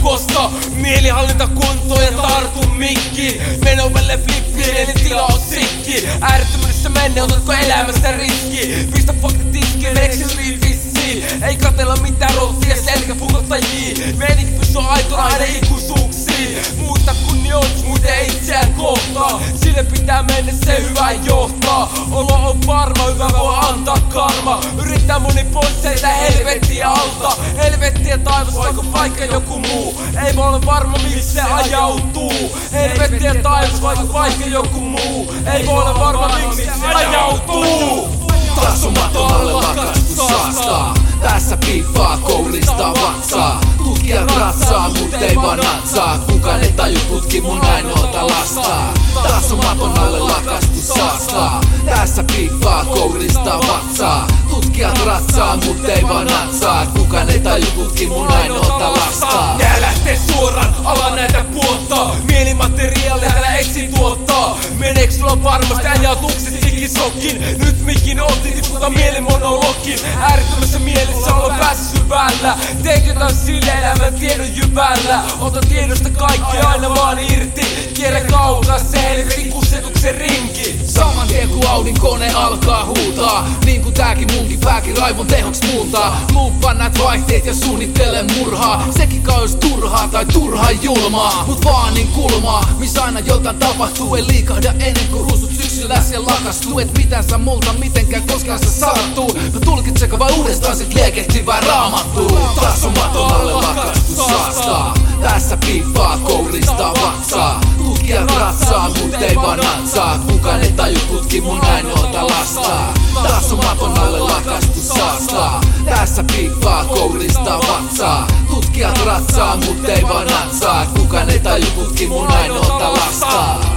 koska mielihallinta kuntoon ja tartu mikkiin. Menovelle flippiin eli tila on sikki. Äärettömyydessä menne, otatko elämästä riski? Pistä faktat tiskiin, meneksi vissiin. Ei katella mitään rottia selkäpukottajia. Meininki pysyy aitona aina ikuisuuksiin. Muuta kunnioitus muiden itseään kohtaan. Sille pitää mennä, se hyvä johtaa. Olo on varma, hyvä voi antaa karma. Yrittää moni pois sieltä helvettiä alta. Helvetti ja taivas vaikka vaikka joku muu. Ei voi olla varma miksi se ajautuu. Helvetti ja taivas vaikka joku muu. Ei voi olla varma miksi se ajautuu. Taas on maton alle lakastu saastaa. Tässä piippaa kouristaa vatsaa. Tutkijat ratsaa, mut ei vaan natsaa. Kukaan ei taju tutki mun ainoata lastaa. Taas on maton alle lakastu saastaa. Tässä piippaa kouristaa vatsaa. Tutkijat ratsaa, mut ei vaan natsaa. Kukaan ei taju tutki mun ainoata lastaa. Tää lähtee suoraan, ala näitä puottaa. Mielimateriaalia täällä etsin tuottaa. Meneeks sulla varmasti ajatukset sikisokkin? Nyt mikin otti tiputa mielimonologin. Äärettömässä mielessä olla päässä syvällä. Teekö jotain sille elämän tiedon jyvällä? Ota tiedosta kaikki aina vaan irti. Kierrä kaukaa se helvetin kusetuksen rinki. Saman tien kun Audin kone alkaa huutaa. Niin kuin tääkin munkin pääkin raivon tehoks muuntaa. Luuppaan näet vaihteet ja suunnittelen murhaa. Sekin kai ois turhaa tai turhaa julmaa. Mut vaan niin kulmaa, missä aina jotain tapahtuu. Ei liikahda ennen kuin ruusut syksyllä siellä lakastuu. Et mitään sä multa mitenkään koskaan sä sattuu. Mä tulkitseko vai uudestaan sit liekehtivää raamattuu. Taas on maton alle lakastu saastaa. Tässä piippaa kouristaa vatsaa. Tutkijat ratsaa, mut ei vaan natsaa. Kukaan ei taju tutki mun ainoata lastaa. Taas on maton alle lakastu saastaa. Tässä piippaa kouristaa vatsaa. Tutkijat ratsaa, mut ei vaan natsaa. Kukaan ei taju tutki mun ainoata lastaa.